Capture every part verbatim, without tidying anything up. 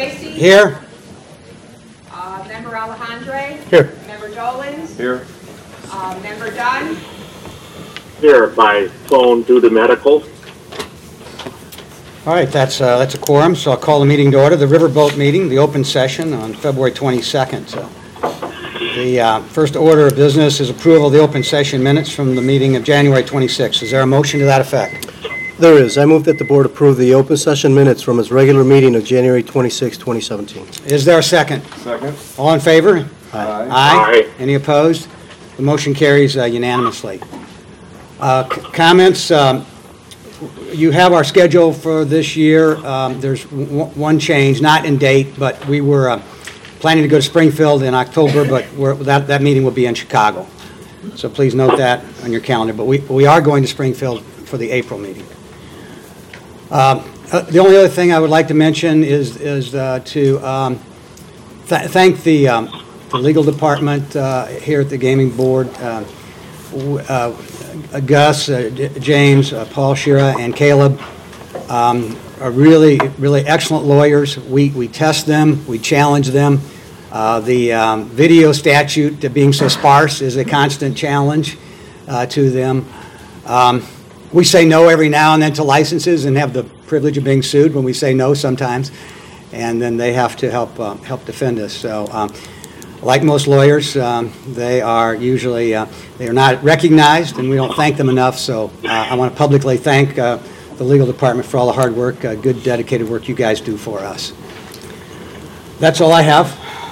Tracy. Here. Uh, Member Alejandre. Here. Member Dolans. Here. Uh, Member Dunn. Here by phone due to medical. All right, that's uh, that's a quorum, so I'll call the meeting to order. The Riverboat meeting, the open session on February twenty-second. So the uh, first order of business is approval of the open session minutes from the meeting of January twenty-sixth. Is there a motion to that effect? There is. I move that the board approve the open session minutes from its regular meeting of January twenty-sixth, twenty seventeen. Is there a second? Second. All in favor? Aye. Aye. Any opposed? The motion carries uh, unanimously. Uh, c- Comments? Um, You have our schedule for this year. Um, There's w- one change, not in date, but we were uh, planning to go to Springfield in October, but we're- that that meeting will be in Chicago. So please note that on your calendar. But we we are going to Springfield for the April meeting. Um, uh, The only other thing I would like to mention is is uh, to um, th- thank the um, the legal department uh, here at the Gaming Board, uh, w- uh, Gus, uh, J- James, uh, Paul Shira, and Caleb um, are really, really excellent lawyers. We we test them, we challenge them. Uh, The um, video statute uh, being so sparse is a constant challenge uh, to them. Um, We say no every now and then to licenses and have the privilege of being sued when we say no sometimes, and then they have to help uh, help defend us. So, um, like most lawyers, um, they are usually uh, they are not recognized, and we don't thank them enough. So, uh, I want to publicly thank uh, the legal department for all the hard work, uh, good, dedicated work you guys do for us. That's all I have.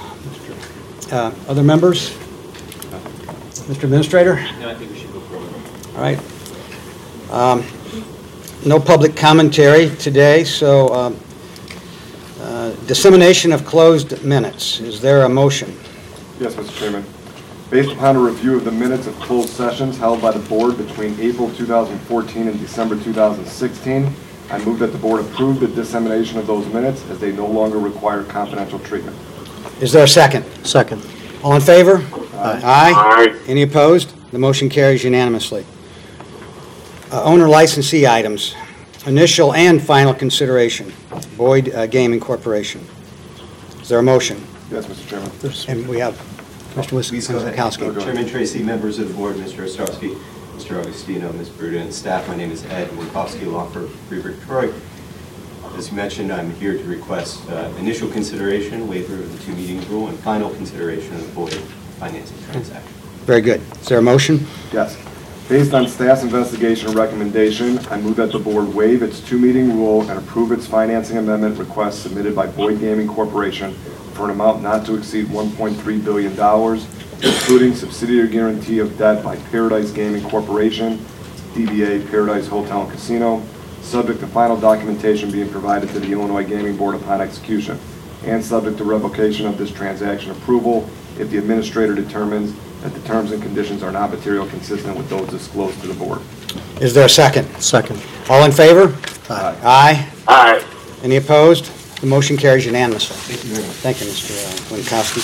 Uh, other members, Mister Administrator. No, I think we should go forward. All right. Um, No public commentary today, so um, uh, dissemination of closed minutes. Is there a motion? Yes, Mister Chairman. Based upon a review of the minutes of closed sessions held by the board between April two thousand fourteen and December two thousand sixteen, I move that the board approve the dissemination of those minutes as they no longer require confidential treatment. Is there a second? Second. All in favor? Aye. Aye. Aye. Any opposed? The motion carries unanimously. Uh, Owner licensee items. Initial and final consideration. Boyd uh, Gaming Corporation. Is there a motion? Yes, Mister Chairman. And we have Mister Please go ahead. Wiskowski. Chairman Tracy, members of the board, Mister Ostrowski, Mister Augustino, Miz Bruda, and staff, my name is Ed Winkowski, law firm Freeburg Troy. As you mentioned, I'm here to request uh, initial consideration, waiver of the two meetings rule, and final consideration of the Boyd financing transaction. Very good. Is there a motion? Yes. Based on staff's investigation and recommendation, I move that the board waive its two-meeting rule and approve its financing amendment request submitted by Boyd Gaming Corporation for an amount not to exceed one point three billion dollars, including subsidiary guarantee of debt by Paradise Gaming Corporation, D B A Paradise Hotel and Casino, subject to final documentation being provided to the Illinois Gaming Board upon execution, and subject to revocation of this transaction approval if the administrator determines that the terms and conditions are not material consistent with those disclosed to the board. Is there a second? Second. All in favor? Aye. Aye. Aye. Any opposed? The motion carries unanimously. Thank you very much. Thank you, Mister Winkowski.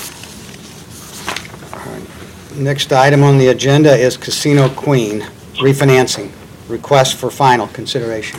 All right. Next item on the agenda is Casino Queen refinancing. Request for final consideration.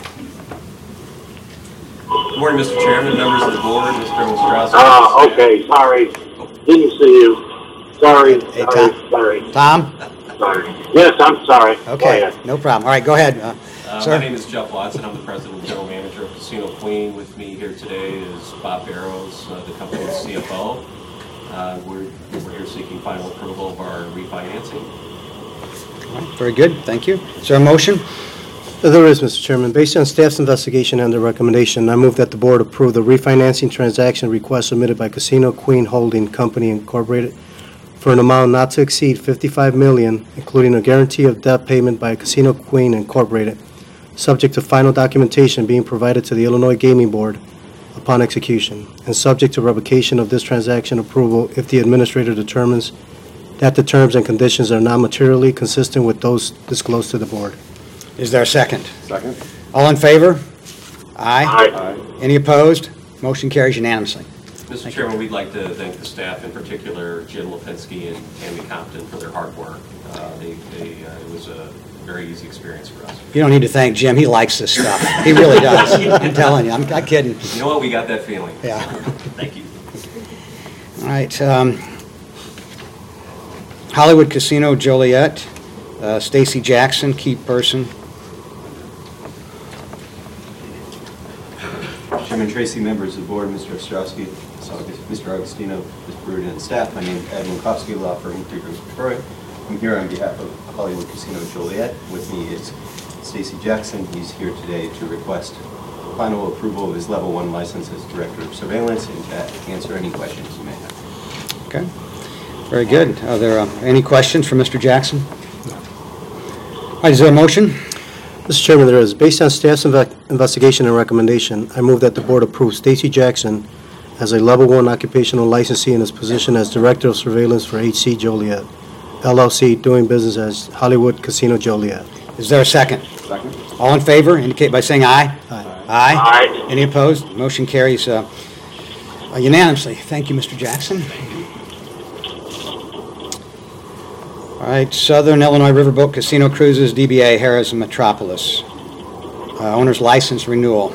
Good morning, Mister Chairman, members of the board, Mister Ostrowski. Ah, okay, sorry. Didn't see you. Sorry, Hey, sorry, Tom. sorry, Tom? sorry. Yes, I'm sorry. Go Okay, ahead. no problem. All right, go ahead, uh, Uh, sir. My name is Jeff Watson. I'm the president and general manager of Casino Queen. With me here today is Bob Barrows, uh, the company's C F O. Uh, We're we're here seeking final approval of our refinancing. Very good, thank you. Is there a motion? There is, Mister Chairman. Based on staff's investigation and the recommendation, I move that the board approve the refinancing transaction request submitted by Casino Queen Holding Company Incorporated for an amount not to exceed fifty-five million dollars, including a guarantee of debt payment by Casino Queen Incorporated, subject to final documentation being provided to the Illinois Gaming Board upon execution, and subject to revocation of this transaction approval if the administrator determines that the terms and conditions are not materially consistent with those disclosed to the board. Is there a second? Second? All in favor? Aye. Aye. Aye. Any opposed? Motion carries unanimously. Mister Chairman, we'd like to thank the staff, in particular Jim Lipinski and Tammy Compton, for their hard work. Uh, They, they, uh, it was a very easy experience for us. You don't need to thank Jim. He likes this stuff. He really does. I'm telling you. I'm not kidding. You know what? We got that feeling. Yeah. Thank you. All right. Um, Hollywood Casino Joliet, uh, Stacy Jackson, key person. Chairman Tracy, members of the board, Mister Ostrowski, Mister Augustino, Miz Bruden, and staff. My name is Ed Winkowski, law firm Freeburg Troy. I'm here on behalf of Hollywood Casino Joliet. With me is Stacy Jackson. He's here today to request final approval of his level one license as director of surveillance and to answer any questions you may have. Okay. Very good. Are there uh, any questions for Mister Jackson? All right. Is there a motion? Mister Chairman, there is. Based on staff's inve- investigation and recommendation, I move that the board approve Stacy Jackson as a level one occupational licensee in his position as director of surveillance for H C Joliet, L L C, doing business as Hollywood Casino Joliet. Is there a second? Second. All in favor indicate by saying aye. Aye. Aye. Aye. Any opposed? Motion carries uh, uh, unanimously. Thank you, Mister Jackson. All right, Southern Illinois Riverboat Casino Cruises, D B A Harrah's Metropolis. Uh, Owner's license renewal.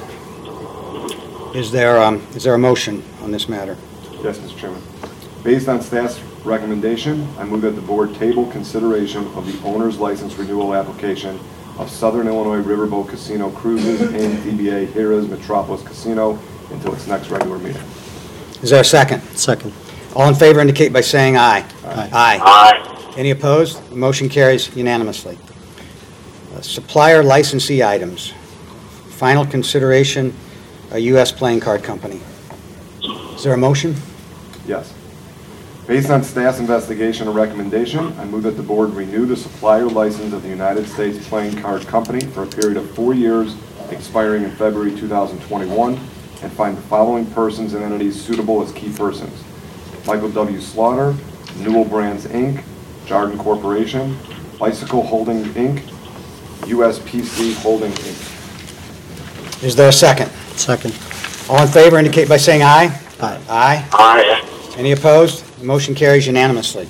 Is there, um, is there a motion on this matter? Yes, Mister Chairman. Based on staff's recommendation, I move that the board table consideration of the owner's license renewal application of Southern Illinois Riverboat Casino Cruises and D B A Harrah's Metropolis Casino until its next regular meeting. Is there a second? Second. All in favor indicate by saying aye. Aye. Aye. Aye. Any opposed? The motion carries unanimously. Uh, Supplier licensee items. Final consideration, a U S Playing Card Company. Is there a motion? Yes. Based on staff's investigation and recommendation, I move that the board renew the supplier license of the United States Playing Card Company for a period of four years, expiring in February two thousand twenty-one, and find the following persons and entities suitable as key persons: Michael W. Slaughter, Newell Brands, Incorporated, Jarden Corporation, Bicycle Holding, Incorporated, U S P C Holding, Incorporated. Is there a second? Second. All in favor indicate by saying aye. Aye. Aye. Aye. Any opposed? The motion carries unanimously.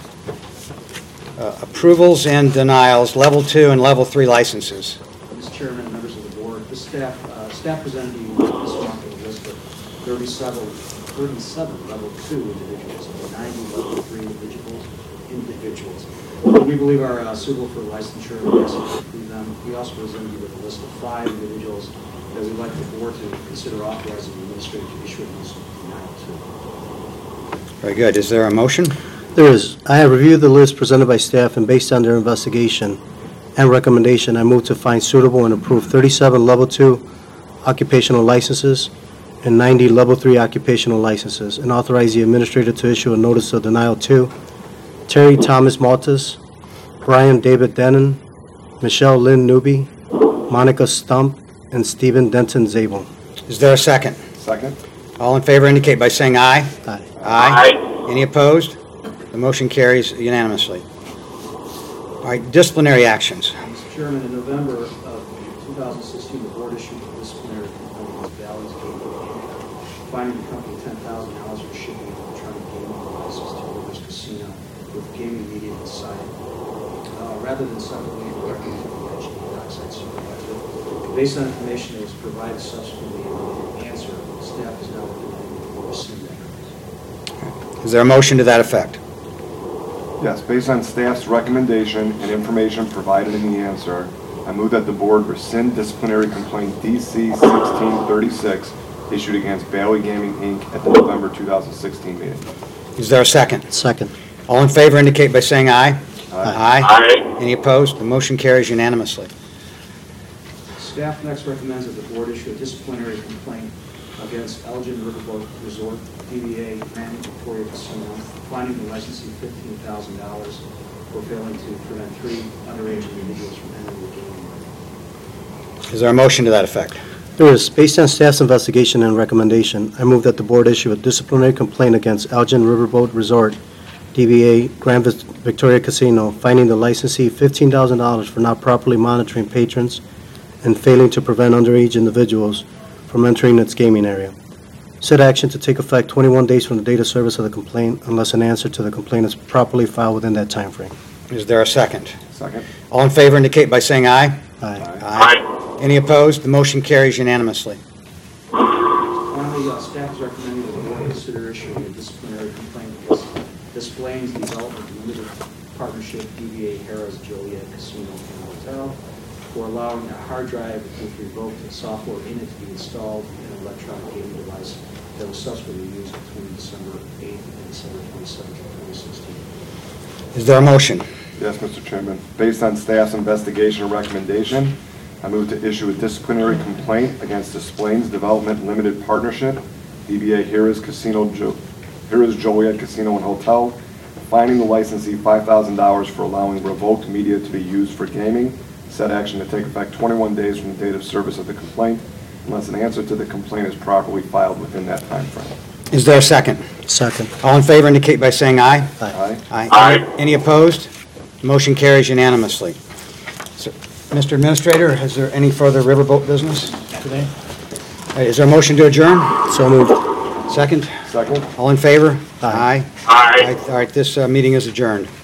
Uh, Approvals and denials, level two and level three licenses. Mister Chairman, members of the board, the staff, uh, staff presented you with this monthly list of thirty-seven, thirty-seven level two individuals and ninety level three individuals. individuals. We believe are uh, suitable for licensure. We ask you to approve them. We also presented you with a list of five individuals that we'd like the board to consider authorizing the administrator to issue a list of denial to. Very good. Is there a motion? There is. I have reviewed the list presented by staff, and based on their investigation and recommendation, I move to find suitable and approve thirty-seven level two occupational licenses and ninety level three occupational licenses, and authorize the administrator to issue a notice of denial to Terry Thomas Maltus, Brian David Denon, Michelle Lynn Newby, Monica Stump, and Stephen Denton Zabel. Is there a second? Second. All in favor indicate by saying aye. Aye. Aye. Any opposed? The motion carries unanimously. All right, disciplinary actions. Mister Chairman, in November of two thousand sixteen, the board issued a disciplinary complaint against Bally's Gaming, fining the company ten thousand dollars for shipping an electronic gaming devices to Rivers Casino with gaming media inside. Uh, rather than separately directly to the H D Dockside Supervisor, based on information that was provided subsequently in the answer, staff is now recommending to rescind that. Is there a motion to that effect? Yes, based on staff's recommendation and information provided in the answer, I move that the board rescind disciplinary complaint D C sixteen thirty-six issued against Bailey Gaming, Incorporated at the November two thousand sixteen meeting. Is there a second? Second. All in favor indicate by saying aye. Aye. Aye. Any opposed? The motion carries unanimously. Staff next recommends that the board issue a disciplinary complaint against Elgin Riverboat Resort, D B A Grand Victoria Casino, fining the licensee fifteen thousand dollars for failing to prevent three underage individuals from entering the gaming room. Is there a motion to that effect? There is. Based on staff's investigation and recommendation, I move that the board issue a disciplinary complaint against Elgin Riverboat Resort, D B A Grand Victoria Casino, fining the licensee fifteen thousand dollars for not properly monitoring patrons and failing to prevent underage individuals from entering its gaming area. Said action to take effect twenty-one days from the date of service of the complaint unless an answer to the complaint is properly filed within that time frame. Is there a second? Second. Second. All in favor indicate by saying aye. Aye. Aye. Any opposed? The motion carries unanimously. Finally, uh, staff is recommending that the board consider issuing a disciplinary complaint against Displays Development Limited Partnership, D B A Harrah's Joliet Casino and Hotel, for allowing a hard drive with revoked software in it to be installed in an electronic gaming device that was subsequently used between December eighth and December twenty-seventh, twenty sixteen. Is there a motion? Yes, Mister Chairman. Based on staff's investigation and recommendation, I move to issue a disciplinary complaint against Displays Development Limited Partnership, D B A Harrah's Casino, Jo- Harrah's Joliet Casino and Hotel, fining the licensee five thousand dollars for allowing revoked media to be used for gaming. Said action to take effect twenty-one days from the date of service of the complaint, unless an answer to the complaint is properly filed within that time frame. Is there a second? Second. All in favor indicate by saying aye. Aye. Aye. Aye. Any opposed? Motion carries unanimously. So, Mister Administrator, is there any further riverboat business today? Uh, Is there a motion to adjourn? So moved. Second? Second. All in favor? Aye. Aye. All right, this uh, meeting is adjourned.